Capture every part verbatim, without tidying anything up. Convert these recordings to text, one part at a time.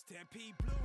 Stampede Blue.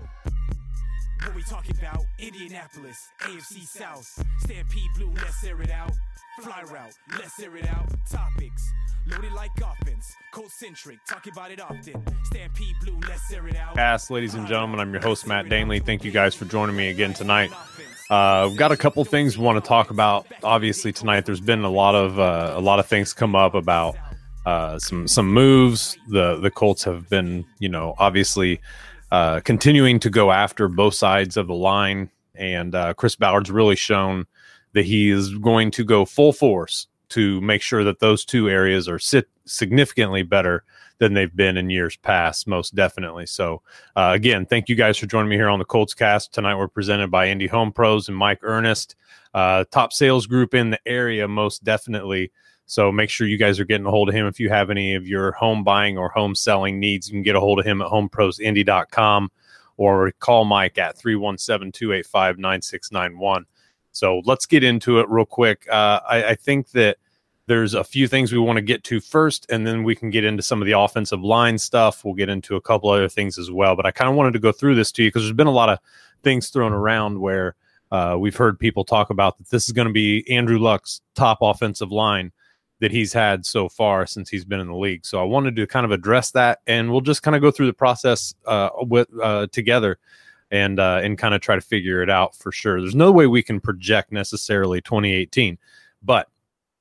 What we talking about? Indianapolis, A F C South. Stampede Blue, let's air it out. Fly route, let's air it out. Topics, loaded like offense. Cold-centric, talking about it often. Stampede Blue, let's air it out. Cast, ladies and gentlemen, I'm your host, Matt Danley. Thank you guys for joining me again tonight. Uh, we've got a couple things we want to talk about. Obviously, tonight there's been a lot of uh, a lot of things come up about uh, some some moves. The the Colts have been, you know, obviously uh, continuing to go after both sides of the line, and uh, Chris Ballard's really shown that he is going to go full force to make sure that those two areas are sit significantly better than they've been in years past, most definitely. So, uh, again, thank you guys for joining me here on the Colts Cast. Tonight we're presented by Indy Home Pros and Mike Ernest, uh, top sales group in the area, most definitely. So make sure you guys are getting a hold of him. If you have any of your home buying or home selling needs, you can get a hold of him at home pros indy dot com or call Mike at three one seven, two eight five, nine six nine one. So let's get into it real quick. Uh, I, I think that there's a few things we want to get to first, and then we can get into some of the offensive line stuff. We'll get into a couple other things as well. But I kind of wanted to go through this to you because there's been a lot of things thrown around where uh, we've heard people talk about that this is going to be Andrew Luck's top offensive line that he's had so far since he's been in the league. So I wanted to kind of address that, and we'll just kind of go through the process uh, with uh, together and uh, and kind of try to figure it out for sure. There's no way we can project necessarily twenty eighteen, but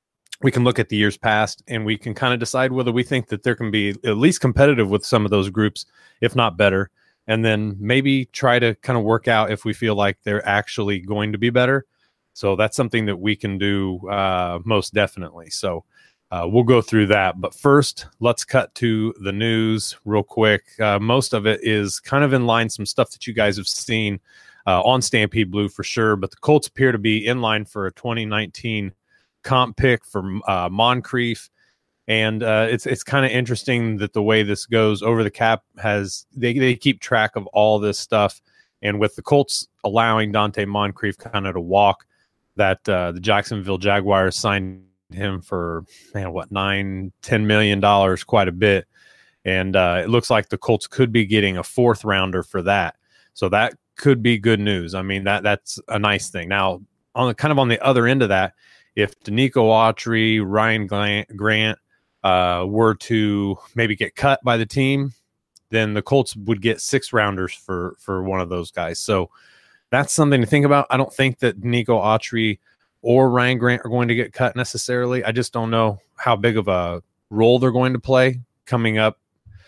we can look at the years past and we can kind of decide whether we think that there can be at least competitive with some of those groups, if not better, and then maybe try to kind of work out if we feel like they're actually going to be better. So that's something that we can do uh, most definitely. So uh, we'll go through that. But first, let's cut to the news real quick. Uh, most of it is kind of in line, some stuff that you guys have seen uh, on Stampede Blue for sure. But the Colts appear to be in line for a twenty nineteen comp pick for uh, Moncrief. And uh, it's it's kind of interesting that the way this goes over the cap has they, they keep track of all this stuff. And with the Colts allowing Dante Moncrief kind of to walk, that uh, the Jacksonville Jaguars signed him for, man, what, nine, ten million dollars, quite a bit. And uh, it looks like the Colts could be getting a fourth rounder for that. So that could be good news. I mean, that that's a nice thing. Now, on the kind of on the other end of that, if Danico Autry, Ryan Grant uh, were to maybe get cut by the team, then the Colts would get six rounders for for one of those guys. So that's something to think about. I don't think that Danico Autry or Ryan Grant are going to get cut necessarily. I just don't know how big of a role they're going to play coming up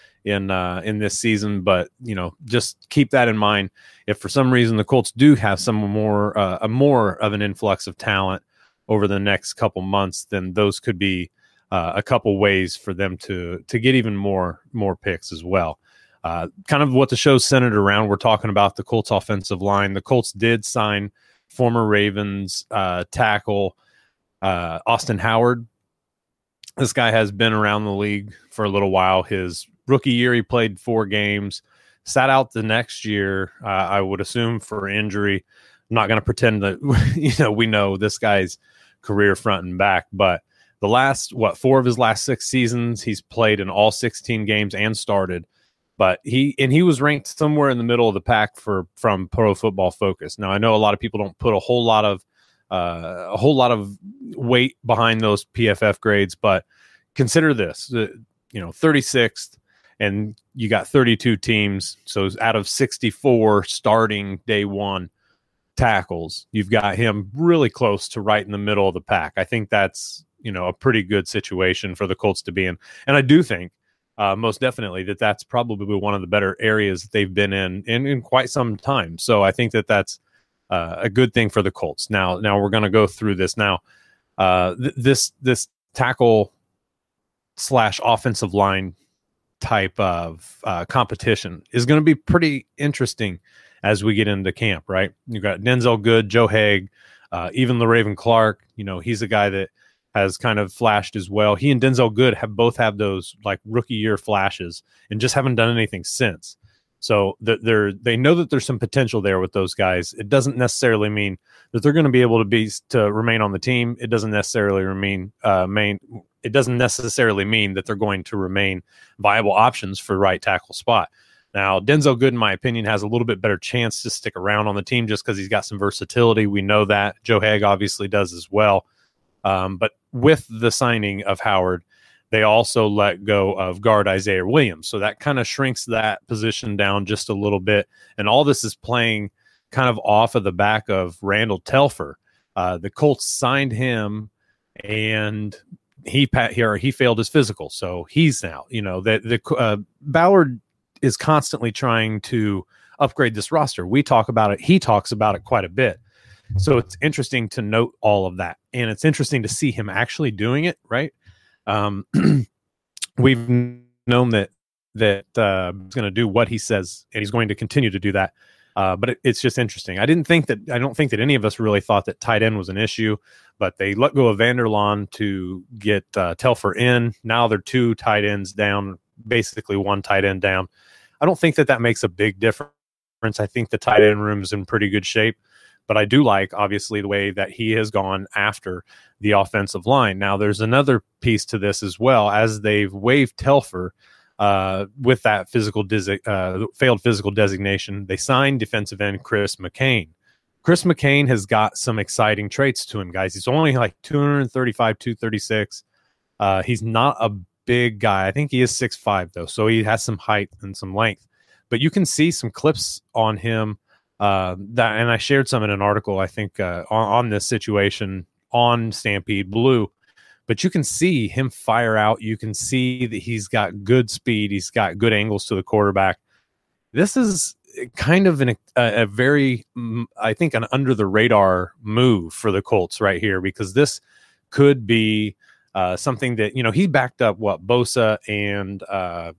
in uh, in this season. But, you know, just keep that in mind. If for some reason the Colts do have some more uh, a more of an influx of talent over the next couple months, then those could be uh, a couple ways for them to to get even more more picks as well. Uh, kind of what the show's centered around, we're talking about the Colts offensive line. The Colts did sign former Ravens uh, tackle uh, Austin Howard. This guy has been around the league for a little while. His rookie year, he played four games, sat out the next year, uh, I would assume for injury. I'm not going to pretend that you know we know this guy's career front and back, but the last, what, four of his last six seasons, he's played in all sixteen games and started. But he and he was ranked somewhere in the middle of the pack for from Pro Football Focus. Now I know a lot of people don't put a whole lot of uh, a whole lot of weight behind those P F F grades, but consider this: uh, you know, thirty-sixth, and you got thirty-two teams. So out of sixty-four starting day one tackles, you've got him really close to right in the middle of the pack. I think that's, you know, a pretty good situation for the Colts to be in, and I do think. Uh, most definitely that that's probably one of the better areas that they've been in, in in quite some time. So I think that that's uh, a good thing for the Colts. Now, now we're going to go through this. Now, uh, th- this this tackle slash offensive line type of uh, competition is going to be pretty interesting as we get into camp, right? You've got Denzel Good, Joe Haig, uh, even LaRaven Clark. You know, he's a guy that has kind of flashed as well. He and Denzel Good have both had those like rookie year flashes and just haven't done anything since. So they're, they know that there's some potential there with those guys. It doesn't necessarily mean that they're going to be able to be to remain on the team. It doesn't necessarily remain uh, main. It doesn't necessarily mean that they're going to remain viable options for right tackle spot. Now, Denzel Good, in my opinion, has a little bit better chance to stick around on the team just because he's got some versatility. We know that. Joe Haeg obviously does as well. Um, but with the signing of Howard, they also let go of guard Isaiah Williams. So that kind of shrinks that position down just a little bit. And all this is playing kind of off of the back of Randall Telfer. Uh, the Colts signed him, and he here he failed his physical. So he's now, you know, that the uh, Ballard is constantly trying to upgrade this roster. We talk about it. He talks about it quite a bit. So it's interesting to note all of that. And it's interesting to see him actually doing it, right? Um, we've known that that uh, he's going to do what he says, and he's going to continue to do that. Uh, but it, it's just interesting. I didn't think that I don't think that any of us really thought that tight end was an issue, but they let go of Vanderlaan to get uh, Telfer in. Now they're two tight ends down, basically one tight end down. I don't think that that makes a big difference. I think the tight end room is in pretty good shape, but I do like, obviously, the way that he has gone after the offensive line. Now, there's another piece to this as well. As they've waived Telfer uh, with that physical desi- uh, failed physical designation, they signed defensive end Chris McCain. Chris McCain has got some exciting traits to him, guys. He's only like two thirty-five, two thirty-six. Uh, he's not a big guy. I think he is six five, though, so he has some height and some length. But you can see some clips on him uh, that, and I shared some in an article, I think, uh, on, on this situation on Stampede Blue. But you can see him fire out. You can see that he's got good speed. He's got good angles to the quarterback. This is kind of an, a, a very, I think, an under-the-radar move for the Colts right here, because this could be uh, something that, you know, he backed up, what, Bosa and uh,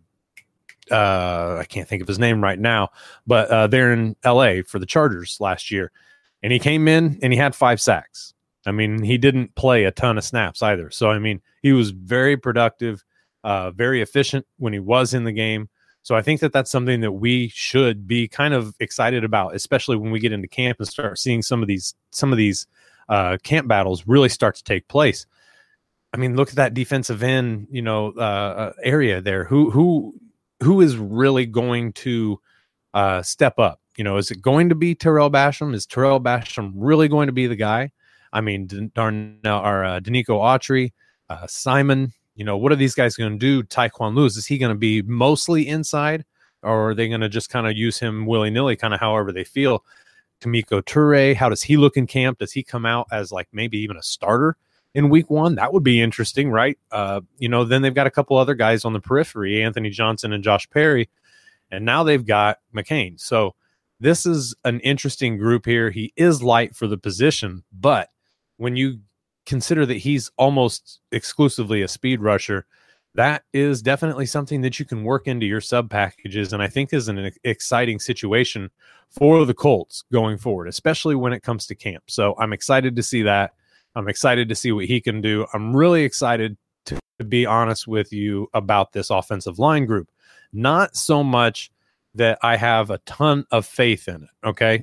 uh, I can't think of his name right now, but uh, they're in L A for the Chargers last year. And he came in and he had five sacks. I mean, he didn't play a ton of snaps either. So, I mean, he was very productive, uh, very efficient when he was in the game. So I think that that's something that we should be kind of excited about, especially when we get into camp and start seeing some of these some of these uh, camp battles really start to take place. I mean, look at that defensive end, you know, uh, area there. Who who who is really going to uh, step up? You know, is it going to be Terrell Basham? Is Terrell Basham really going to be the guy? I mean, Darnell or uh, Danico Autry, uh, Simon. You know, what are these guys going to do? Tyquan Lewis, is he going to be mostly inside, or are they going to just kind of use him willy-nilly, kind of however they feel? Kamiko Toure, how does he look in camp? Does he come out as like maybe even a starter in week one? That would be interesting, right? Uh, you know, then they've got a couple other guys on the periphery, Anthony Johnson and Josh Perry, and now they've got McCain. So this is an interesting group here. He is light for the position, but when you consider that he's almost exclusively a speed rusher, that is definitely something that you can work into your sub packages, and I think is an exciting situation for the Colts going forward, especially when it comes to camp. So I'm excited to see that. I'm excited to see what he can do. I'm really excited to, to be honest with you about this offensive line group. Not so much that I have a ton of faith in it, okay?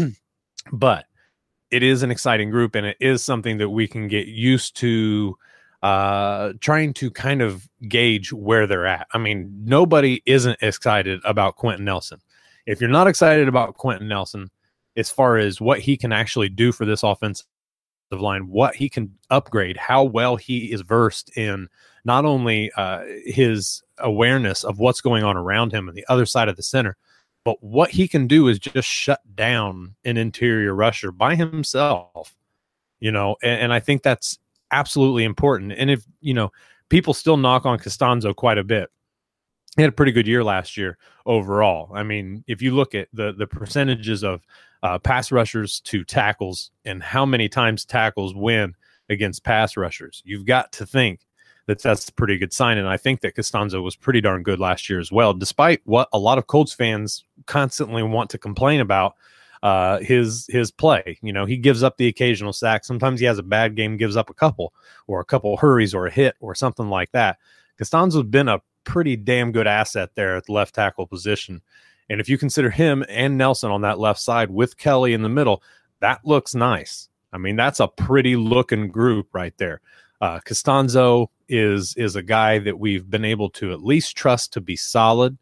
But it is an exciting group, and it is something that we can get used to uh, trying to kind of gauge where they're at. I mean, nobody isn't excited about Quentin Nelson. If you're not excited about Quentin Nelson, as far as what he can actually do for this offensive line, what he can upgrade, how well he is versed in not only uh, his awareness of what's going on around him on the other side of the center, but what he can do is just shut down an interior rusher by himself, you know, and, and I think that's absolutely important. And if, you know, people still knock on Costanzo quite a bit, he had a pretty good year last year overall. I mean, if you look at the, the percentages of uh, pass rushers to tackles and how many times tackles win against pass rushers, you've got to think that that's a pretty good sign. And I think that Costanzo was pretty darn good last year as well, despite what a lot of Colts fans constantly want to complain about uh, his his play. You know, he gives up the occasional sack. Sometimes he has a bad game, gives up a couple, or a couple hurries or a hit or something like that. Costanzo's been a pretty damn good asset there at the left tackle position. And if you consider him and Nelson on that left side with Kelly in the middle, that looks nice. I mean, that's a pretty looking group right there. Uh, Costanzo is is a guy that we've been able to at least trust to be solid.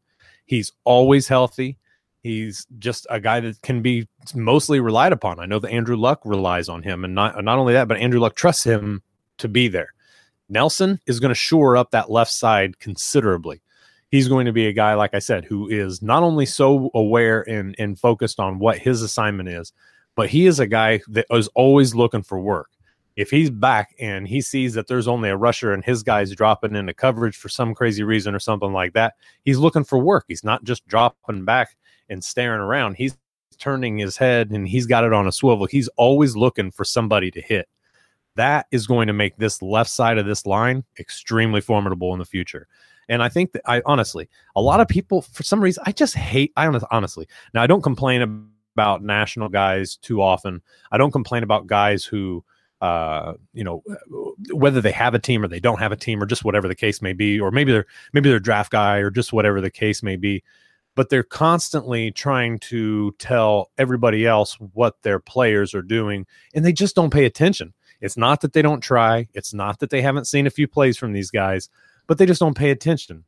He's always healthy. He's just a guy that can be mostly relied upon. I know that Andrew Luck relies on him, and not not only that, but Andrew Luck trusts him to be there. Nelson is going to shore up that left side considerably. He's going to be a guy, like I said, who is not only so aware and, and focused on what his assignment is, but he is a guy that is always looking for work. If he's back and he sees that there's only a rusher and his guy's dropping into coverage for some crazy reason or something like that, he's looking for work. He's not just dropping back and staring around. He's turning his head and he's got it on a swivel. He's always looking for somebody to hit. That is going to make this left side of this line extremely formidable in the future. And I think that I honestly, a lot of people, for some reason, I just hate, I honestly, now I don't complain about national guys too often. I don't complain about guys who, uh, you know, whether they have a team or they don't have a team or just whatever the case may be, or maybe they're, maybe they're a draft guy or just whatever the case may be. But they're constantly trying to tell everybody else what their players are doing, and they just don't pay attention. It's not that they don't try. It's not that they haven't seen a few plays from these guys, but they just don't pay attention.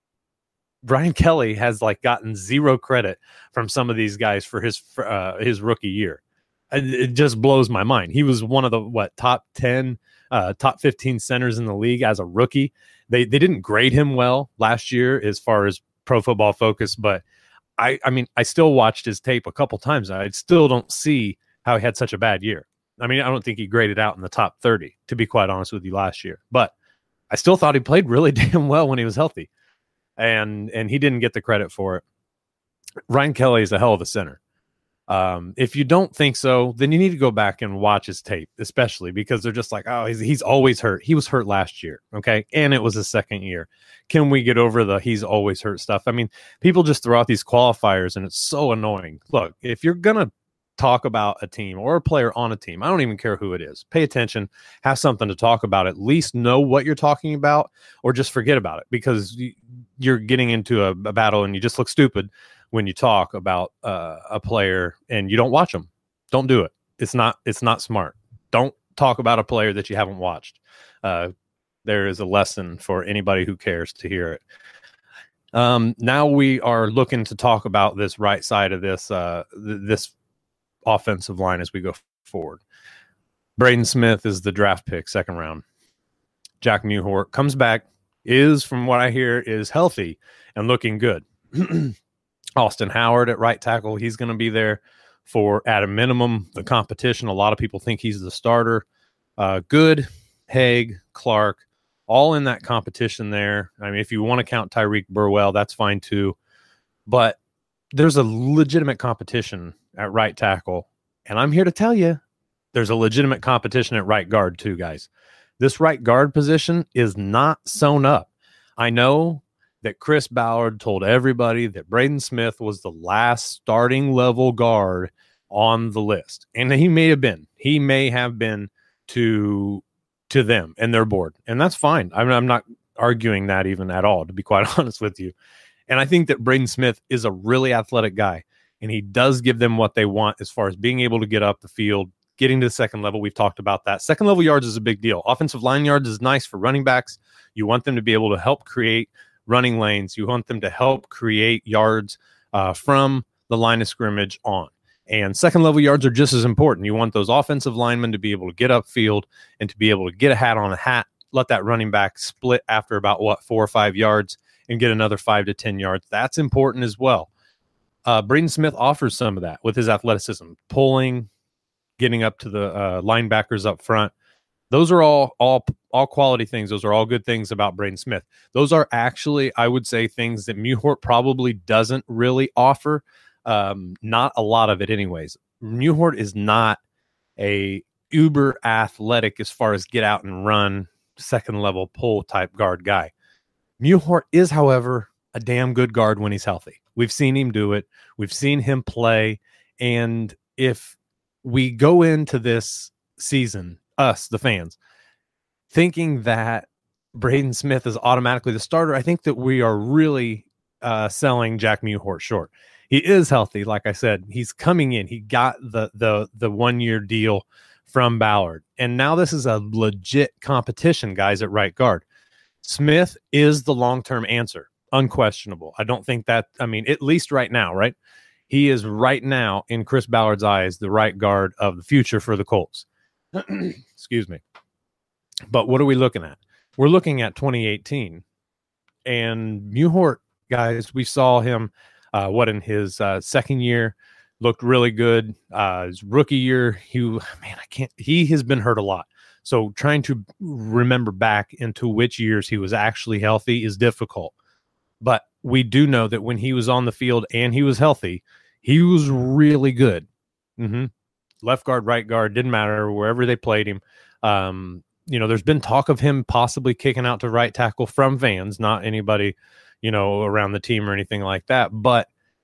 Brian Kelly has like gotten zero credit from some of these guys for his for, uh, his rookie year. It just blows my mind. He was one of the what top ten, uh, top fifteen centers in the league as a rookie. They they didn't grade him well last year as far as Pro Football Focus, but I I mean I still watched his tape a couple times. I still don't see how he had such a bad year. I mean, I don't think he graded out in the top thirty, to be quite honest with you, last year. But I still thought he played really damn well when he was healthy. And and he didn't get the credit for it. Ryan Kelly is a hell of a center. Um, if you don't think so, then you need to go back and watch his tape, especially because they're just like, oh, he's, he's always hurt. He was hurt last year, okay? And it was his second year. Can we get over the he's always hurt stuff? I mean, people just throw out these qualifiers, and it's so annoying. Look, if you're going to talk about a team or a player on a team, I don't even care who it is. Pay attention, have something to talk about, at least know what you're talking about, or just forget about it because you're getting into a, a battle and you just look stupid when you talk about uh, a player and you don't watch them. Don't do it. It's not, it's not smart. Don't talk about a player that you haven't watched. Uh, there is a lesson for anybody who cares to hear it. Um, now we are looking to talk about this right side of this, uh, th- this offensive line as we go forward. Braden Smith is the draft pick, second round. Jack Mewhort comes back, is, from what I hear, is healthy and looking good. Austin Howard at right tackle, he's going to be there for, at a minimum, the competition. A lot of people think he's the starter. Uh, Good, Haig, Clark, all in that competition there. I mean, if you want to count Tyreek Burwell, that's fine too. But there's a legitimate competition at right tackle. And I'm here to tell you, there's a legitimate competition at right guard too, guys. This right guard position is not sewn up. I know that Chris Ballard told everybody that Braden Smith was the last starting level guard on the list. And he may have been. He may have been to to them and their board. And that's fine. I'm, I'm not arguing that even at all, to be quite honest with you. And I think that Braden Smith is a really athletic guy. And he does give them what they want as far as being able to get up the field, getting to the second level. We've talked about that. Second level yards is a big deal. Offensive line yards is nice for running backs. You want them to be able to help create running lanes. You want them to help create yards uh, from the line of scrimmage on. And second level yards are just as important. You want those offensive linemen to be able to get upfield and to be able to get a hat on a hat, let that running back split after about, what, four or five yards and get another five to ten yards. That's important as well. Uh, Braden Smith offers some of that with his athleticism, pulling, getting up to the uh, linebackers up front. Those are all all all quality things. Those are all good things about Braden Smith. Those are actually, I would say, things that Mewhort probably doesn't really offer. Um, not a lot of it anyways. Mewhort is not a uber athletic as far as get out and run, second level pull type guard guy. Mewhort is, however, a damn good guard when he's healthy. We've seen him do it. We've seen him play. And if we go into this season, us, the fans, thinking that Braden Smith is automatically the starter, I think that we are really uh, selling Jack Mewhort short. He is healthy. Like I said, he's coming in. He got the the the one-year deal from Ballard. And now this is a legit competition, guys, at right guard. Smith is the long-term answer. unquestionable. I don't think that, I mean, at least right now, right? He is right now, in Chris Ballard's eyes, the right guard of the future for the Colts. Excuse me. But what are we looking at? We're looking at twenty eighteen. And Mewhort, guys, we saw him, uh, what, in his uh, second year, looked really good. Uh, his rookie year, he, man, I can't, he has been hurt a lot. So trying to remember back into which years he was actually healthy is difficult. But we do know that when he was on the field and he was healthy, he was really good. Mm-hmm. Left guard, right guard, didn't matter, wherever they played him. Um, you know, there's been talk of him possibly kicking out to right tackle from fans, not anybody, you know, around the team or anything like that. But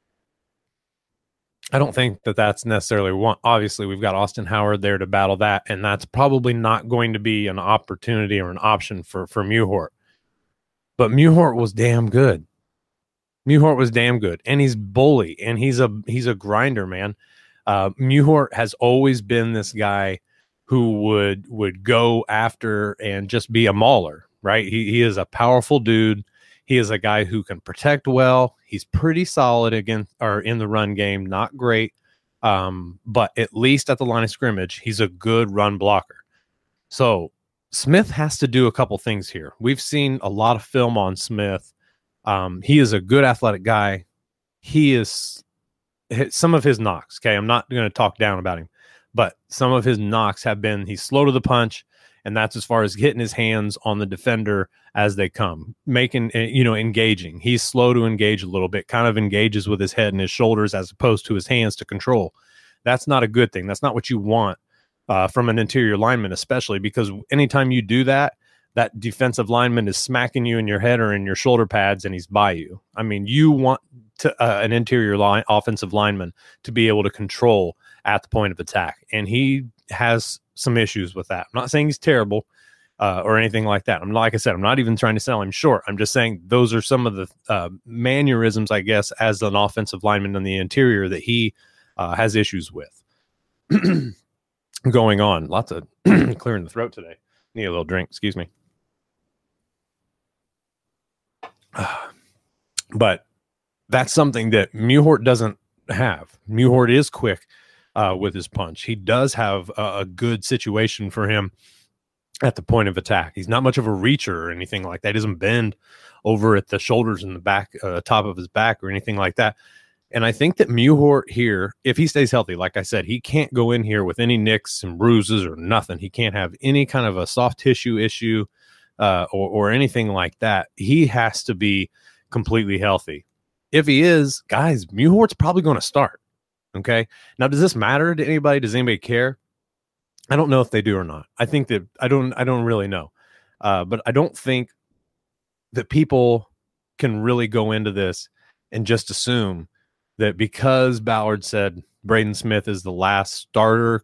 I don't think that that's necessarily one. Obviously, we've got Austin Howard there to battle that, and that's probably not going to be an opportunity or an option for, for Mewhort. But Mewhort was damn good. Mewhort was damn good, and he's bully, and he's a he's a grinder, man. Uh, Mewhort has always been this guy who would would go after and just be a mauler, right? He he is a powerful dude. He is a guy who can protect well. He's pretty solid against or in the run game, not great, um, but at least at the line of scrimmage, he's a good run blocker. So Smith has to do a couple things here. We've seen a lot of film on Smith. Um, he is a good athletic guy. He is some of his knocks. Okay, I'm not going to talk down about him, but some of his knocks have been he's slow to the punch. And that's as far as getting his hands on the defender as they come, making, you know, engaging. He's slow to engage a little bit, kind of engages with his head and his shoulders as opposed to his hands to control. That's not a good thing. That's not what you want uh, from an interior lineman, especially because anytime you do that, that defensive lineman is smacking you in your head or in your shoulder pads and he's by you. I mean, you want to, uh, an interior line, offensive lineman to be able to control at the point of attack. And he has some issues with that. I'm not saying he's terrible uh, or anything like that. I'm like I said, I'm not even trying to sell him short. I'm just saying those are some of the uh, mannerisms, I guess, as an offensive lineman in the interior that he uh, has issues with. Going on. Lots of clearing the throat today. Need a little drink. Excuse me. But that's something that Mewhort doesn't have. Mewhort is quick Uh, with his punch. He does have a, a good situation for him at the point of attack. He's not much of a reacher or anything like that. He doesn't bend over at the shoulders and the back, uh, top of his back or anything like that. And I think that Mewhort here, if he stays healthy, like I said, he can't go in here with any nicks and bruises or nothing. He can't have any kind of a soft tissue issue uh, or, or anything like that. He has to be completely healthy. If he is, guys, Mewhort's probably going to start. Okay. Now, does this matter to anybody? Does anybody care? I don't know if they do or not. I think that I don't, I don't really know. Uh, but I don't think that people can really go into this and just assume that because Ballard said Braden Smith is the last starter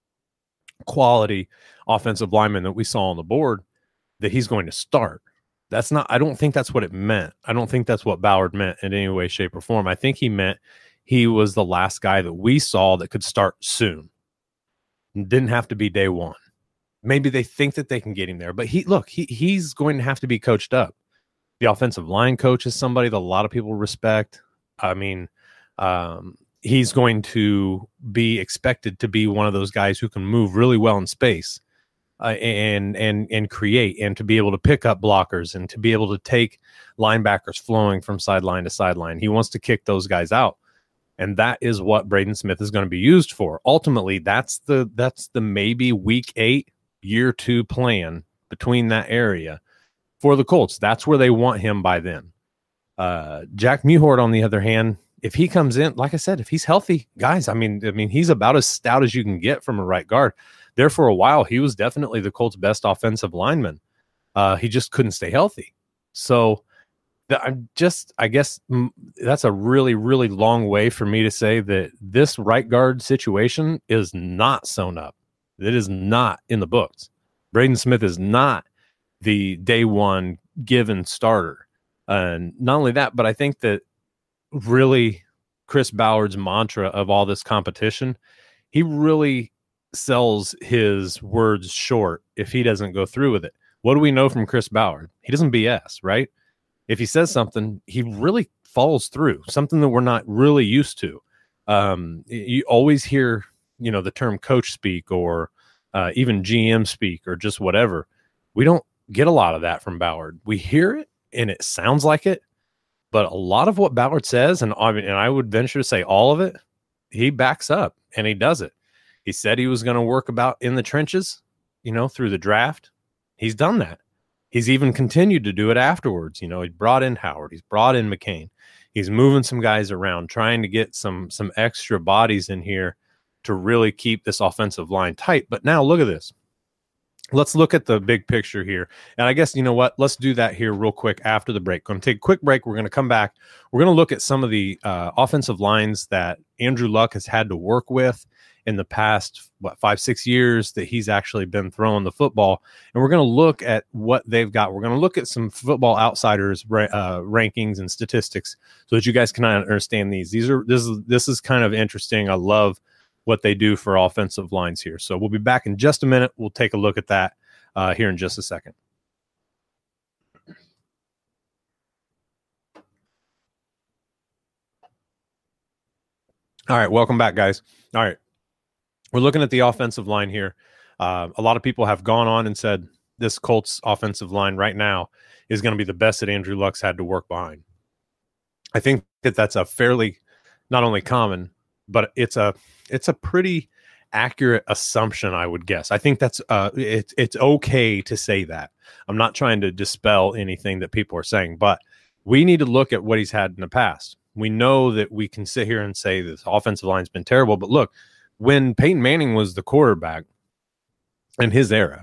quality offensive lineman that we saw on the board, that he's going to start. That's not, I don't think that's what it meant. I don't think that's what Ballard meant in any way, shape, or form. I think he meant he was the last guy that we saw that could start soon. Didn't have to be day one. Maybe they think that they can get him there, but he look, he he's going to have to be coached up. The offensive line coach is somebody that a lot of people respect. I mean, um, he's going to be expected to be one of those guys who can move really well in space uh, and and and create and to be able to pick up blockers and to be able to take linebackers flowing from sideline to sideline. He wants to kick those guys out. And that is what Braden Smith is going to be used for. Ultimately, that's the that's the maybe week eight, year two plan between that area for the Colts. That's where they want him by then. Uh, Jack Mewhort, on the other hand, if he comes in, like I said, if he's healthy, guys, I mean, I mean, he's about as stout as you can get from a right guard. There for a while, he was definitely the Colts' best offensive lineman. Uh, he just couldn't stay healthy. So I'm just, I guess that's a really, really long way for me to say that this right guard situation is not sewn up. It is not in the books. Braden Smith is not the day one given starter. And not only that, but I think that really Chris Ballard's mantra of all this competition, he really sells his words short if he doesn't go through with it. What do we know from Chris Ballard? He doesn't B S, right? if he says something, he really follows through, something that we're not really used to. Um, you always hear, you know, the term coach speak or uh, even G M speak or just whatever. We don't get a lot of that from Ballard. We hear it and it sounds like it, but a lot of what Ballard says, and I mean, and I would venture to say all of it, he backs up and he does it. He said he was going to work about in the trenches, you know, through the draft. He's done that. He's even continued to do it afterwards. You know, he brought in Howard. He's brought in McCain. He's moving some guys around, trying to get some some extra bodies in here to really keep this offensive line tight. But now look at this. Let's look at the big picture here. And I guess, you know what? Let's do that here real quick after the break. Going to take a quick break. We're going to come back. We're going to look at some of the uh, offensive lines that Andrew Luck has had to work with in the past, what, five, six years that he's actually been throwing the football. And we're going to look at what they've got. We're going to look at some Football Outsiders uh, rankings and statistics so that you guys can understand these. These are this is this is kind of interesting. I love what they do for offensive lines here. So we'll be back in just a minute. We'll take a look at that uh, here in just a second. All right, welcome back, guys. All right, we're looking at the offensive line here. Uh, a lot of people have gone on and said this Colts offensive line right now is going to be the best that Andrew Luck's had to work behind. I think that that's a fairly not only common, but it's a it's a pretty accurate assumption, I would guess. I think that's uh, it's it's okay to say that. I'm not trying to dispel anything that people are saying, but we need to look at what he's had in the past. We know that we can sit here and say this offensive line's been terrible, but look, when Peyton Manning was the quarterback in his era,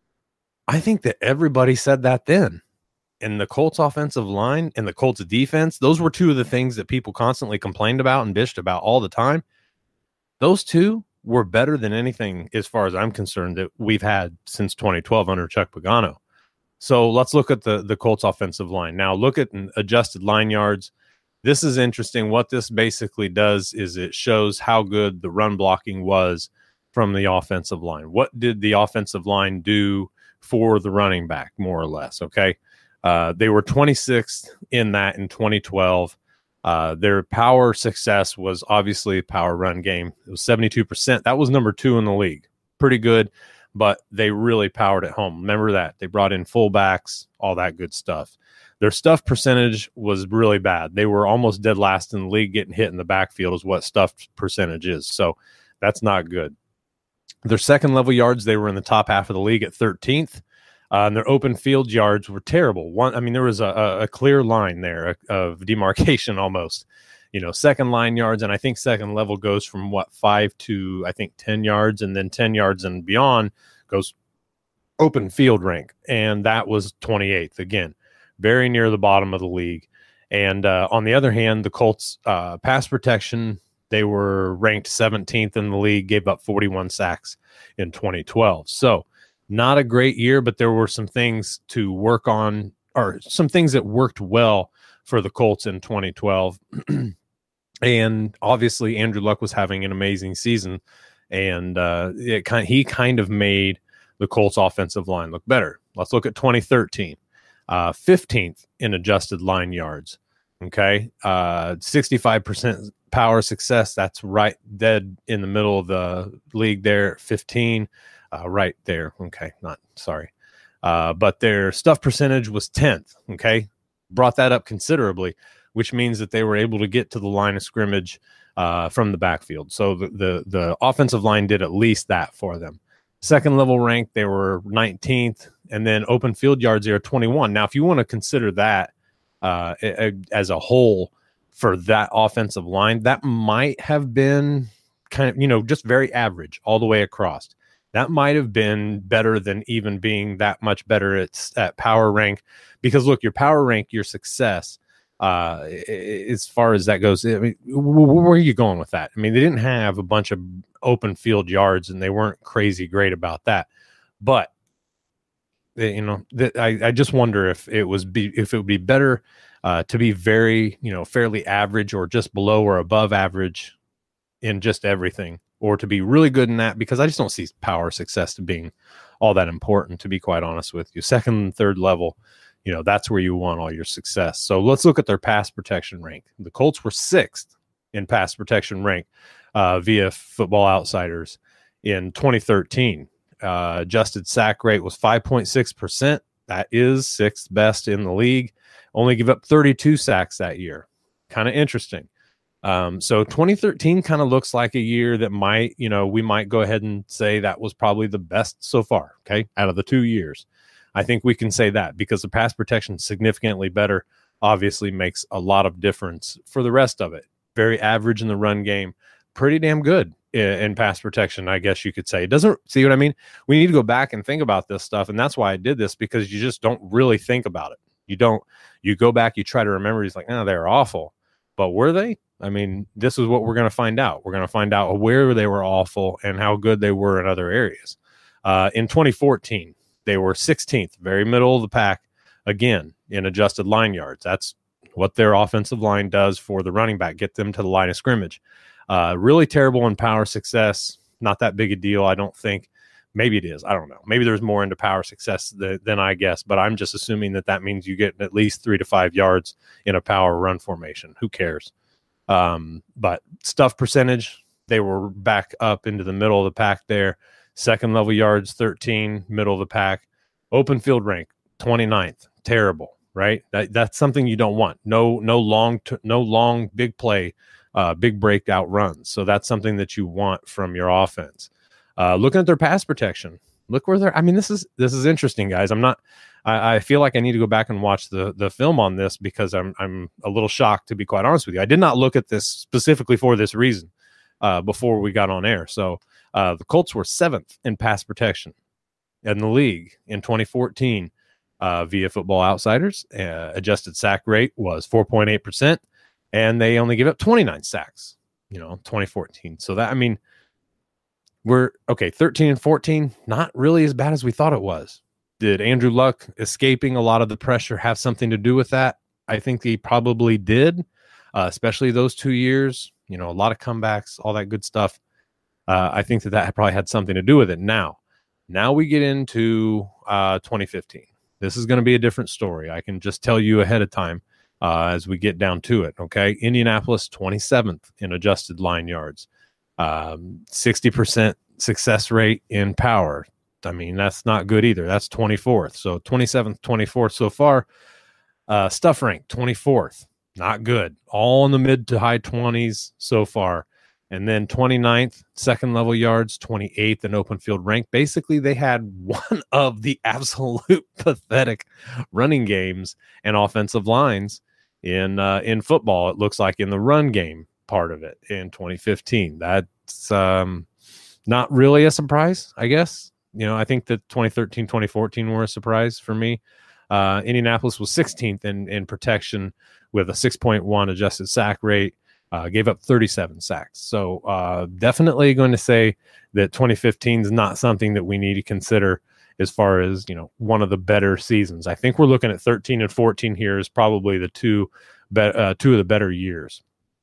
I think that everybody said that then. And the Colts offensive line and the Colts defense, those were two of the things that people constantly complained about and bitched about all the time. Those two were better than anything, as far as I'm concerned, that we've had since twenty twelve under Chuck Pagano. So let's look at the, the Colts offensive line. Now look at adjusted line yards. This is interesting. What this basically does is it shows how good the run blocking was from the offensive line. What did the offensive line do for the running back, more or less? Okay. Uh, they were twenty-sixth in that in twenty twelve. Uh, their power success was obviously power run game. It was seventy-two percent. That was number two in the league. Pretty good, but they really powered it home. Remember that. They brought in fullbacks, all that good stuff. Their stuff percentage was really bad. They were almost dead last in the league. Getting hit in the backfield is what stuffed percentage is. So that's not good. Their second level yards, they were in the top half of the league at thirteenth. Uh, and their open field yards were terrible. One, I mean, there was a, a, a clear line there of demarcation almost. You know, second line yards, and I think second level goes from what five to I think ten yards, and then ten yards and beyond goes open field rank, and that was twenty-eighth again, very near the bottom of the league. And uh, on the other hand, the Colts uh, pass protection, they were ranked seventeenth in the league, gave up forty-one sacks in twenty twelve. So not a great year, but there were some things to work on, or some things that worked well for the Colts in twenty twelve. And obviously Andrew Luck was having an amazing season, and uh, it kind he kind of made the Colts offensive line look better. Let's look at twenty thirteen, uh, fifteenth in adjusted line yards. Okay. Uh, sixty-five percent power success. That's right dead in the middle of the league there. fifteen. Uh, right there. Okay. Not sorry. Uh, but their stuff percentage was tenth. Okay. Brought that up considerably, which means that they were able to get to the line of scrimmage uh, from the backfield. So the, the, the offensive line did at least that for them. Second level rank, they were nineteenth, and then open field yards, they are twenty-one. Now, if you want to consider that uh, a, a, as a whole for that offensive line, that might have been kind of, you know, just very average all the way across. That might have been better than even being that much better at, at power rank, because look, your power rank, your success, uh, as far as that goes, I mean, where are you going with that? I mean, they didn't have a bunch of open field yards, and they weren't crazy great about that. But you know, that I, I just wonder if it was be if it would be better uh, to be very, you know, fairly average, or just below or above average in just everything, or to be really good in that, because I just don't see power success to being all that important, to be quite honest with you. Second and third level, you know, that's where you want all your success. So let's look at their pass protection rank. The Colts were sixth in pass protection rank uh, via Football Outsiders in twenty thirteen. Uh, adjusted sack rate was five point six percent. That is sixth best in the league. Only give up thirty-two sacks that year. Kind of interesting. Um, so twenty thirteen kind of looks like a year that might, you know, we might go ahead and say that was probably the best so far, okay, out of the two years. I think we can say that because the pass protection significantly better, obviously makes a lot of difference for the rest of it. Very average in the run game, pretty damn good in, in pass protection, I guess you could say. It doesn't, see what I mean? We need to go back and think about this stuff, and that's why I did this, because you just don't really think about it. You don't, you go back, you try to remember, he's like, oh, they're awful. But were they? I mean, this is what we're going to find out. We're going to find out where they were awful and how good they were in other areas. Uh, in twenty fourteen, they were sixteenth, very middle of the pack, again, in adjusted line yards. That's what their offensive line does for the running back, get them to the line of scrimmage. Uh, really terrible in power success. Not that big a deal, I don't think. Maybe it is. I don't know. Maybe there's more into power success th- than I guess, but I'm just assuming that that means you get at least three to five yards in a power run formation. Who cares? Um, but stuff percentage, they were back up into the middle of the pack there. Second level yards, thirteen, middle of the pack. Open field rank, twenty-ninth. Terrible, right? That, that's something you don't want. No, no long, t- no long big play, uh, big breakout runs. So that's something that you want from your offense. Uh, looking at their pass protection, look where they're. I mean, this is this is interesting, guys. I'm not. I, I feel like I need to go back and watch the the film on this because I'm I'm a little shocked, to be quite honest with you. I did not look at this specifically for this reason uh, before we got on air. So uh, the Colts were seventh in pass protection in the league in twenty fourteen uh, via Football Outsiders. Uh, adjusted sack rate was four point eight percent, and they only gave up twenty-nine sacks. You know, twenty fourteen. So that I mean. We're okay, thirteen and fourteen, not really as bad as we thought it was. Did Andrew Luck escaping a lot of the pressure have something to do with that? I think he probably did, uh, especially those two years. You know, a lot of comebacks, all that good stuff. Uh, I think that that probably had something to do with it. Now, now we get into uh, twenty fifteen. This is going to be a different story. I can just tell you ahead of time uh, as we get down to it. Okay, Indianapolis twenty-seventh in adjusted line yards. Um, sixty percent success rate in power. I mean, that's not good either. That's twenty-fourth. So twenty-seventh, twenty-fourth so far. Uh, stuff rank, twenty-fourth. Not good. All in the mid to high twenties so far. And then twenty-ninth, second level yards, twenty-eighth in open field rank. Basically, they had one of the absolute pathetic running games and offensive lines in uh, in football. It looks like in the run game part of it in twenty fifteen. That's um, not really a surprise, I guess. You know, I think that twenty thirteen, twenty fourteen were a surprise for me. Uh, Indianapolis was sixteenth in, in protection with a six point one adjusted sack rate, uh, gave up thirty-seven sacks. So uh, definitely going to say that twenty fifteen is not something that we need to consider as far as, you know, one of the better seasons. I think we're looking at thirteen and fourteen here is probably the two, be- uh, two of the better years.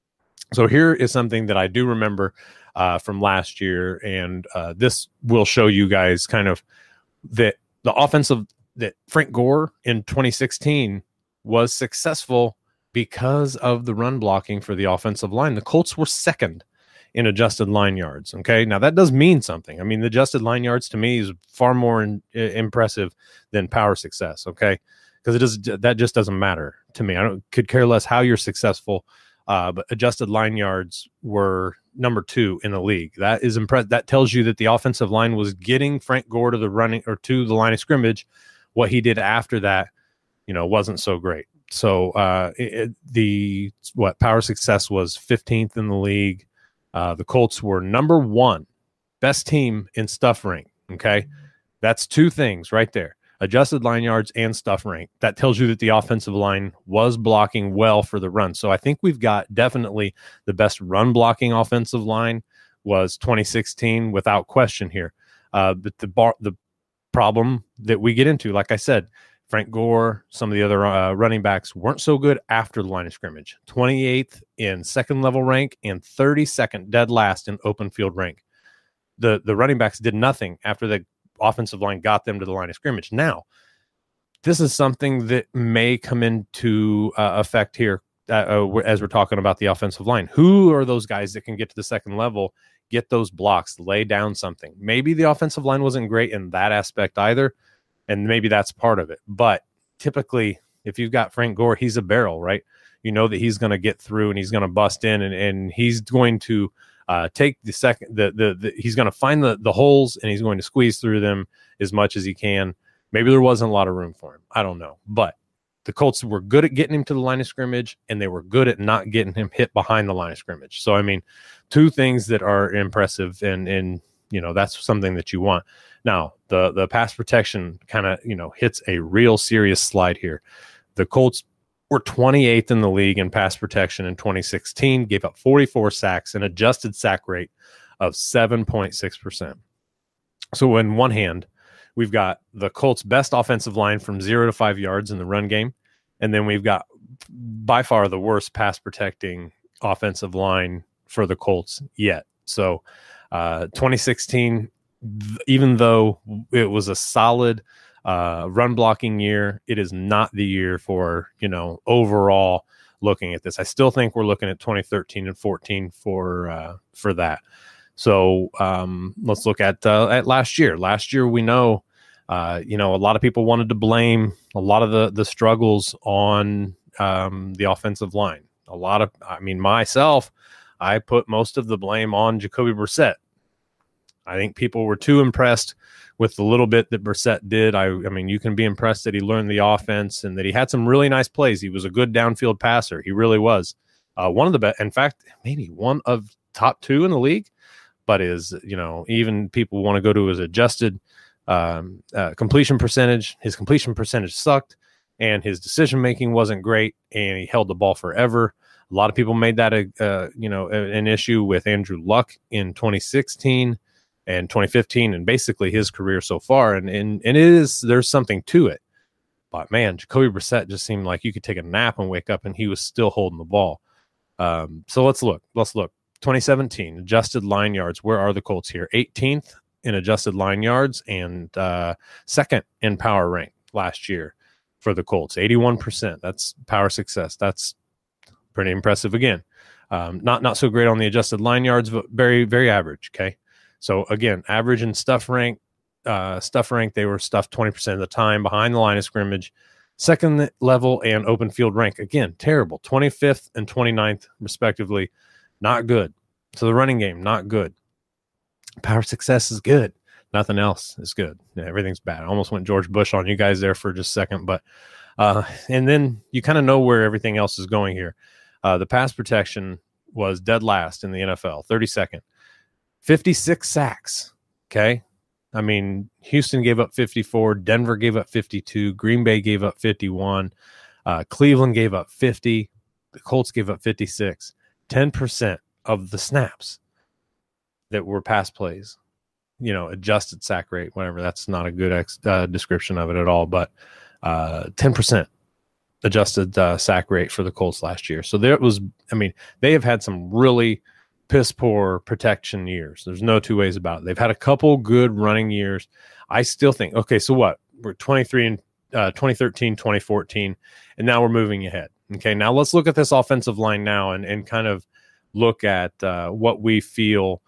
So here is something that I do remember uh, from last year, and uh, this will show you guys kind of that the offensive that Frank Gore in twenty sixteen was successful because of the run blocking for the offensive line. The Colts were second in adjusted line yards. Okay, now that does mean something. I mean, the adjusted line yards to me is far more in, uh, impressive than power success. Okay, because it does that just doesn't matter to me. I don't could care less how you're successful. Uh, but adjusted line yards were number two in the league. That is impressive. That tells you that the offensive line was getting Frank Gore to the running or to the line of scrimmage. What he did after that, you know, wasn't so great. So uh, it, the what power success was fifteenth in the league. Uh, the Colts were number one, best team in stuff rank. Okay, that's two things right there. Adjusted line yards and stuff rank. That tells you that the offensive line was blocking well for the run. So I think we've got definitely the best run blocking offensive line was twenty sixteen without question here. Uh, but the bar, the problem that we get into, like I said, Frank Gore, some of the other uh, running backs weren't so good after the line of scrimmage. twenty-eighth in second level rank and thirty-second dead last in open field rank. The the running backs did nothing after the offensive line got them to the line of scrimmage. Now, this is something that may come into uh, effect here uh, uh, as we're talking about the offensive line. Who are those guys that can get to the second level, get those blocks, lay down something? Maybe the offensive line wasn't great in that aspect either, and maybe that's part of it. But typically, if you've got Frank Gore, he's a barrel, right? You know that he's going to get through and he's going to bust in, and, and he's going to uh, take the second, the, the, the he's going to find the, the holes and he's going to squeeze through them as much as he can. Maybe there wasn't a lot of room for him. I don't know. But the Colts were good at getting him to the line of scrimmage, and they were good at not getting him hit behind the line of scrimmage. So, I mean, two things that are impressive, and, and you know, that's something that you want. Now, the, the pass protection kind of, you know, hits a real serious slide here. The Colts were twenty-eighth in the league in pass protection in twenty sixteen, gave up forty-four sacks, an adjusted sack rate of seven point six percent. So, in one hand, we've got the Colts' best offensive line from zero to five yards in the run game. And then we've got by far the worst pass protecting offensive line for the Colts yet. So uh, twenty sixteen, even though it was a solid uh, run blocking year, it is not the year for, you know, overall looking at this. I still think we're looking at twenty thirteen and fourteen for, uh, for that. So um, let's look at uh, at last year. Last year, we know, uh, you know, a lot of people wanted to blame a lot of the the struggles on um, the offensive line. A lot of, I mean, myself, I put most of the blame on Jacoby Brissett. I think people were too impressed with the little bit that Brissett did. I, I mean, you can be impressed that he learned the offense and that he had some really nice plays. He was a good downfield passer. He really was uh, one of the best. In fact, maybe one of top two in the league. But is, you know, even people want to go to his adjusted um, uh, completion percentage. His completion percentage sucked, and his decision making wasn't great, and he held the ball forever. A lot of people made that a uh, you know an issue with Andrew Luck in twenty sixteen and twenty fifteen, and basically his career so far. And and and it is, there's something to it. But man, Jacoby Brissett just seemed like you could take a nap and wake up, and he was still holding the ball. Um, so let's look. Let's look. twenty seventeen adjusted line yards. Where are the Colts here? eighteenth in adjusted line yards and uh, second in power rank last year for the Colts. eighty-one percent. That's power success. That's pretty impressive again. Um, not not so great on the adjusted line yards, but very very average. Okay, so again, average in stuff rank. Uh, stuff rank, they were stuffed twenty percent of the time behind the line of scrimmage. Second level and open field rank, again, terrible. twenty-fifth and twenty-ninth respectively. Not good. So the running game, not good. Power success is good. Nothing else is good. Yeah, everything's bad. I almost went George Bush on you guys there for just a second, but uh, and then you kind of know where everything else is going here. Uh, the pass protection was dead last in the N F L, thirty-second. fifty-six sacks. Okay. I mean, Houston gave up fifty-four. Denver gave up fifty-two. Green Bay gave up fifty-one. Uh, Cleveland gave up fifty. The Colts gave up fifty-six. ten percent of the snaps that were pass plays, you know, adjusted sack rate, whatever. That's not a good ex, uh, description of it at all, but uh, ten percent adjusted uh, sack rate for the Colts last year. So there was, I mean, they have had some really piss poor protection years. There's no two ways about it. They've had a couple good running years. I still think, okay, so what? We're twenty-three and uh, twenty thirteen, twenty fourteen, and now we're moving ahead. Okay, now let's look at this offensive line now and, and kind of look at uh, what we feel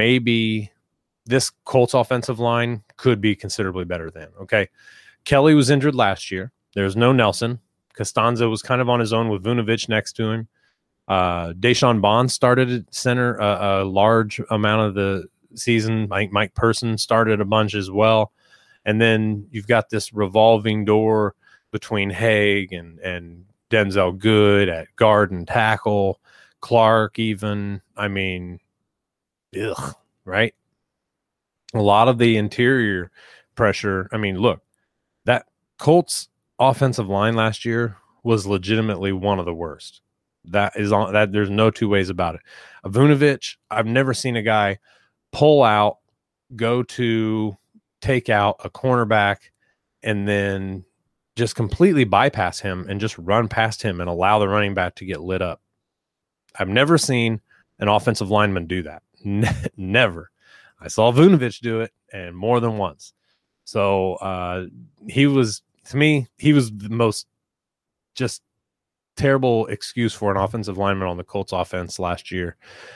maybe this Colts offensive line could be considerably better than. Okay, Kelly was injured last year. There's no Nelson. Costanza was kind of on his own with Vunovich next to him. Uh, Deshaun Bond started at center a, a large amount of the season. Mike, Mike Person started a bunch as well. And then you've got this revolving door between Haig and, and Denzel Good at guard and tackle. Clark even, I mean, ugh, right? A lot of the interior pressure. I mean, look, that Colts offensive line last year was legitimately one of the worst. That is on that. There's no two ways about it. Vunovich, I've never seen a guy pull out, go to take out a cornerback, and then just completely bypass him and just run past him and allow the running back to get lit up. I've never seen an offensive lineman do that. Never. I saw Vunovich do it, and more than once. So uh, he was to me, he was the most just terrible excuse for an offensive lineman on the Colts offense last year.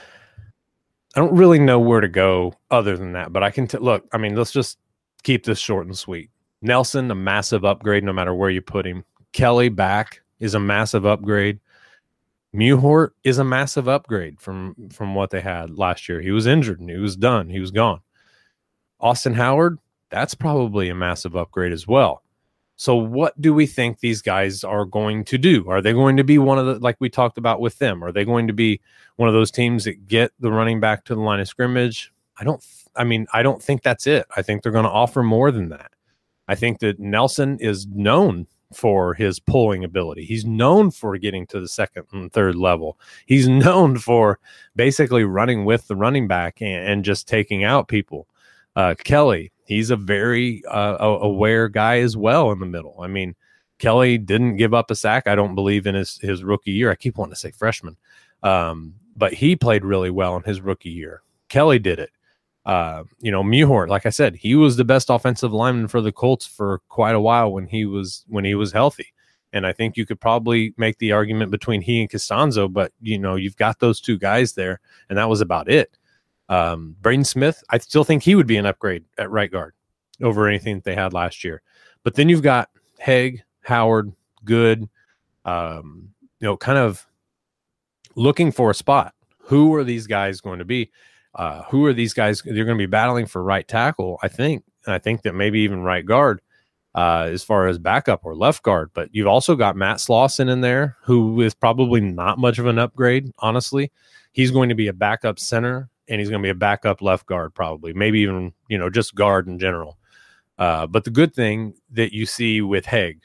I don't really know where to go other than that, but I can t- look, I mean, let's just keep this short and sweet. Nelson, a massive upgrade no matter where you put him. Kelly back is a massive upgrade. Mewhort is a massive upgrade from, from what they had last year. He was injured and he was done. He was gone. Austin Howard, that's probably a massive upgrade as well. So what do we think these guys are going to do? Are they going to be one of the, like we talked about with them, are they going to be one of those teams that get the running back to the line of scrimmage? I don't, I mean, I don't think that's it. I think they're going to offer more than that. I think that Nelson is known for his pulling ability. He's known for getting to the second and third level. He's known for basically running with the running back and, and just taking out people. Uh, Kelly, he's a very uh, aware guy as well in the middle. I mean, Kelly didn't give up a sack, I don't believe, in his, his rookie year. I keep wanting to say freshman. Um, but he played really well in his rookie year. Kelly did it. Uh, you know, Mewhort, like I said, he was the best offensive lineman for the Colts for quite a while when he was when he was healthy. And I think you could probably make the argument between he and Costanzo, but you know, you've got those two guys there, and that was about it. Um, Braden Smith, I still think he would be an upgrade at right guard over anything that they had last year. But then you've got Haig, Howard, Good, um, you know, kind of looking for a spot. Who are these guys going to be? Uh, who are these guys? They're going to be battling for right tackle, I think. And I think that maybe even right guard uh, as far as backup or left guard. But you've also got Matt Slauson in there, who is probably not much of an upgrade, honestly. He's going to be a backup center, and he's going to be a backup left guard probably, maybe even, you know, just guard in general. Uh, but the good thing that you see with Haig,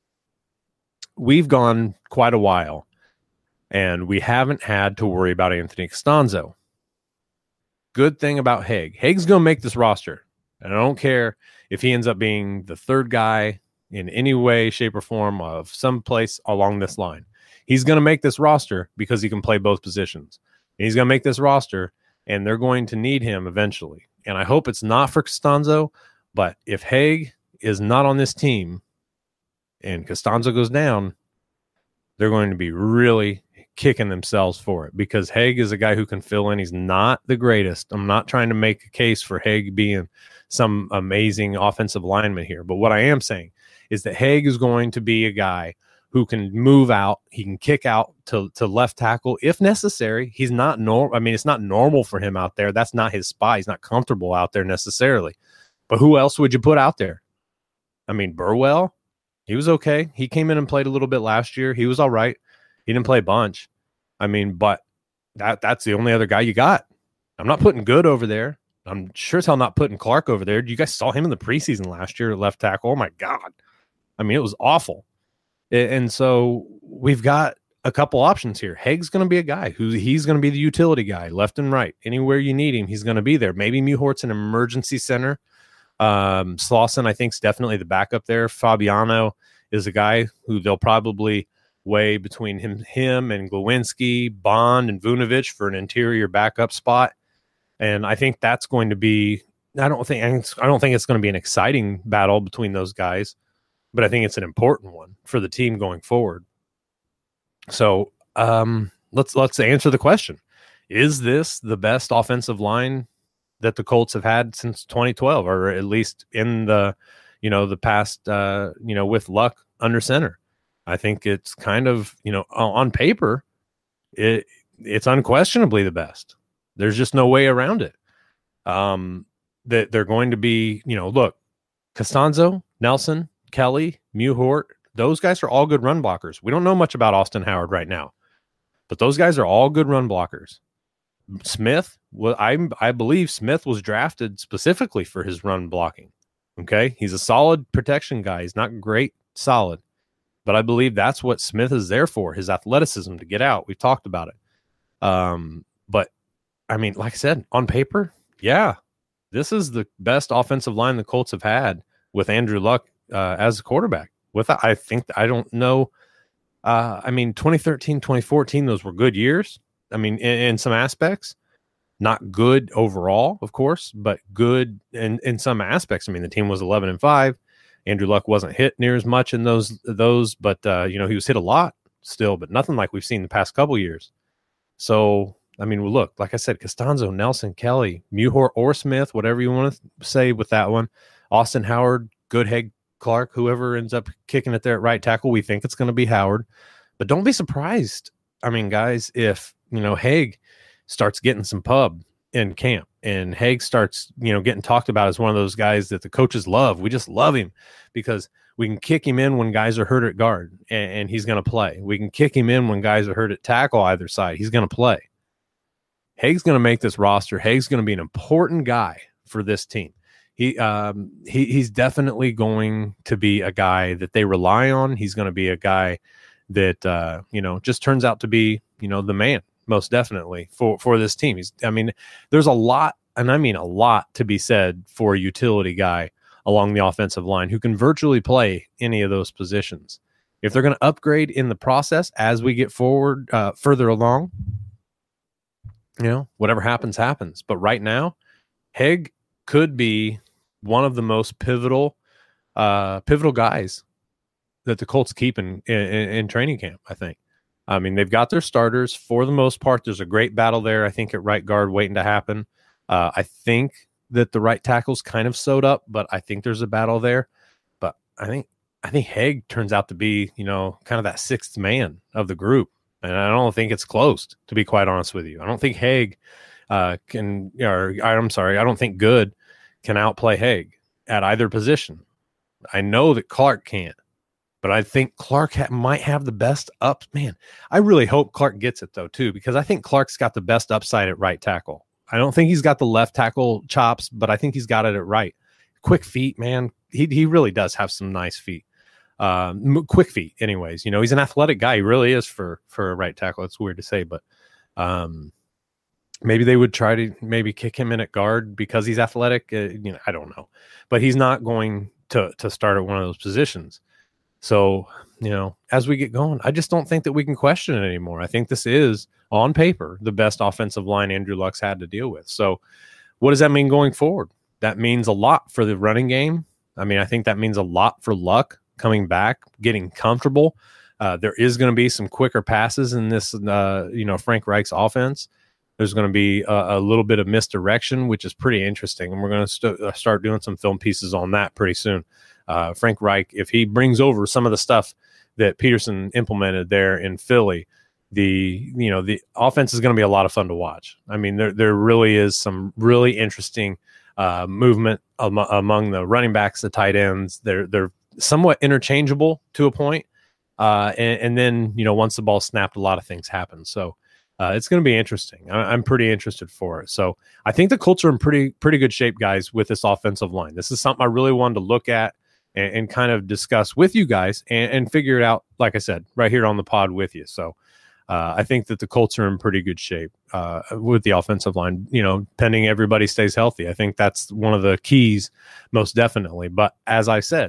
we've gone quite a while, and we haven't had to worry about Anthony Costanzo. Good thing about Haig. Haig's going to make this roster. And I don't care if he ends up being the third guy in any way, shape, or form of some place along this line. He's going to make this roster because he can play both positions. And he's going to make this roster, and they're going to need him eventually. And I hope it's not for Costanzo, but if Haig is not on this team and Costanzo goes down, they're going to be really kicking themselves for it, because Haig is a guy who can fill in. He's not the greatest. I'm not trying to make a case for Haig being some amazing offensive lineman here, but what I am saying is that Haig is going to be a guy who can move out. He can kick out to, to left tackle if necessary. He's not normal. I mean, it's not normal for him out there. That's not his spot. He's not comfortable out there necessarily. But who else would you put out there? I mean, Burwell, he was okay. He came in and played a little bit last year. He was all right. He didn't play a bunch. I mean, but that that's the only other guy you got. I'm not putting Good over there. I'm sure as hell not putting Clark over there. You guys saw him in the preseason last year at left tackle. Oh, my God. I mean, it was awful. And so we've got a couple options here. Haig's going to be a guy who he's going to be the utility guy, left and right. Anywhere you need him, he's going to be there. Maybe Mewhort's an emergency center. Um, Slauson, I think, is definitely the backup there. Fabiano is a guy who they'll probably weigh between him, him and Glowinski, Bond, and Vunovich for an interior backup spot. And I think that's going to be. I don't think. I don't think it's going to be an exciting battle between those guys, but I think it's an important one for the team going forward. So um, let's let's answer the question: is this the best offensive line that the Colts have had since twenty twelve, or at least in the you know the past uh, you know with Luck under center? I think it's kind of, you know, on paper, it it's unquestionably the best. There's just no way around it. Um, that they're going to be, you know, look, Costanzo, Nelson, Kelly, Mewhort, those guys are all good run blockers. We don't know much about Austin Howard right now, but those guys are all good run blockers. Smith, well, I I believe Smith was drafted specifically for his run blocking. Okay, he's a solid protection guy. He's not great, solid. But I believe that's what Smith is there for, his athleticism to get out. We've talked about it. Um, but, I mean, like I said, on paper, yeah, this is the best offensive line the Colts have had with Andrew Luck uh, as a quarterback. With I think, I don't know. Uh, I mean, twenty thirteen, twenty fourteen, those were good years. I mean, in, in some aspects. Not good overall, of course, but good in, in some aspects. I mean, the team was eleven and five. Andrew Luck wasn't hit near as much in those, those, but, uh, you know, he was hit a lot still, but nothing like we've seen the past couple years. So, I mean, look, like I said, Costanzo, Nelson, Kelly, Muhor, or Smith, whatever you want to say with that one, Austin Howard, Goodhegg, Clark, whoever ends up kicking it there at right tackle, we think it's going to be Howard. But don't be surprised, I mean, guys, if, you know, Haig starts getting some pub in camp and Haig starts, you know, getting talked about as one of those guys that the coaches love. We just love him because we can kick him in when guys are hurt at guard and, and he's going to play. We can kick him in when guys are hurt at tackle either side. He's going to play. Haig's going to make this roster. Haig's going to be an important guy for this team. He, um, he he's definitely going to be a guy that they rely on. He's going to be a guy that, uh, you know, just turns out to be, you know, the man. Most definitely for, for this team. He's, I mean, there's a lot, and I mean a lot to be said for a utility guy along the offensive line who can virtually play any of those positions. If they're going to upgrade in the process as we get forward, uh, further along, you know, whatever happens, happens. But right now, Haig could be one of the most pivotal, uh, pivotal guys that the Colts keep in, in, in training camp, I think. I mean, they've got their starters for the most part. There's a great battle there, I think, at right guard waiting to happen. Uh, I think that the right tackle's kind of sewed up, but I think there's a battle there. But I think I think Haig turns out to be, you know, kind of that sixth man of the group. And I don't think it's close, to be quite honest with you. I don't think Haig uh, can, or I'm sorry, I don't think Good can outplay Haig at either position. I know that Clark can't. But I think Clark ha- might have the best up. Man, I really hope Clark gets it, though, too, because I think Clark's got the best upside at right tackle. I don't think he's got the left tackle chops, but I think he's got it at right. Quick feet, man. He he really does have some nice feet. Um, quick feet, anyways. You know, he's an athletic guy. He really is for, for a right tackle. It's weird to say, but um, maybe they would try to maybe kick him in at guard because he's athletic. Uh, you know, I don't know. But he's not going to to start at one of those positions. So, you know, as we get going, I just don't think that we can question it anymore. I think this is, on paper, the best offensive line Andrew Luck's had to deal with. So what does that mean going forward? That means a lot for the running game. I mean, I think that means a lot for Luck coming back, getting comfortable. Uh, there is going to be some quicker passes in this, uh, you know, Frank Reich's offense. There's going to be a, a little bit of misdirection, which is pretty interesting. And we're going to st- start doing some film pieces on that pretty soon. Uh, Frank Reich, if he brings over some of the stuff that Peterson implemented there in Philly, the you know the offense is going to be a lot of fun to watch. I mean, there there really is some really interesting uh, movement am- among the running backs, the tight ends. They're they're somewhat interchangeable to a point, uh, and, and then you know once the ball snapped, a lot of things happen. So uh, it's going to be interesting. I, I'm pretty interested for it. So I think the Colts are in pretty pretty good shape, guys, with this offensive line. This is something I really wanted to look at and, and kind of discuss with you guys and, and figure it out, like I said, right here on the pod with you. So uh, I think that the Colts are in pretty good shape uh, with the offensive line, you know, pending everybody stays healthy. I think that's one of the keys, most definitely. But as I said,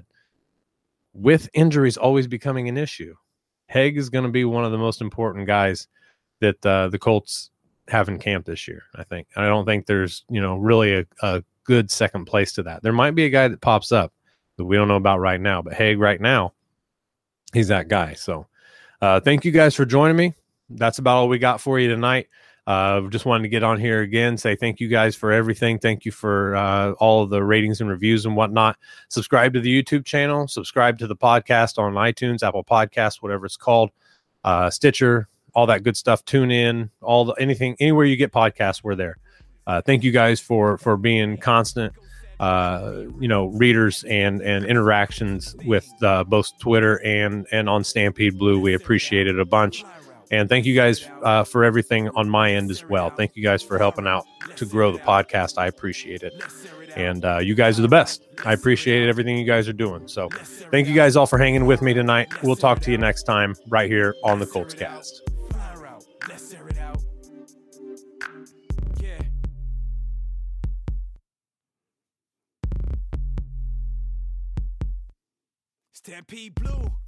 with injuries always becoming an issue, Haig is going to be one of the most important guys that uh, the Colts have in camp this year, I think. I don't think there's, you know, really a, a good second place to that. There might be a guy that pops up that we don't know about right now, but Haig right now, he's that guy. So uh, thank you guys for joining me. That's about all we got for you tonight. Uh, just wanted to get on here again, say thank you guys for everything. Thank you for uh, all of the ratings and reviews and whatnot. Subscribe to the YouTube channel. Subscribe to the podcast on iTunes, Apple Podcasts, whatever it's called, uh, Stitcher, all that good stuff. Tune in, all the anything, anywhere you get podcasts, we're there. Uh, thank you guys for for being constant, uh, you know, readers and and interactions with uh, both Twitter and and on Stampede Blue. We appreciate it a bunch. And thank you guys uh, for everything on my end as well. Thank you guys for helping out to grow the podcast. I appreciate it. And uh, you guys are the best. I appreciate everything you guys are doing. So thank you guys all for hanging with me tonight. We'll talk to you next time right here on the Colts Cast. Stampede Blue.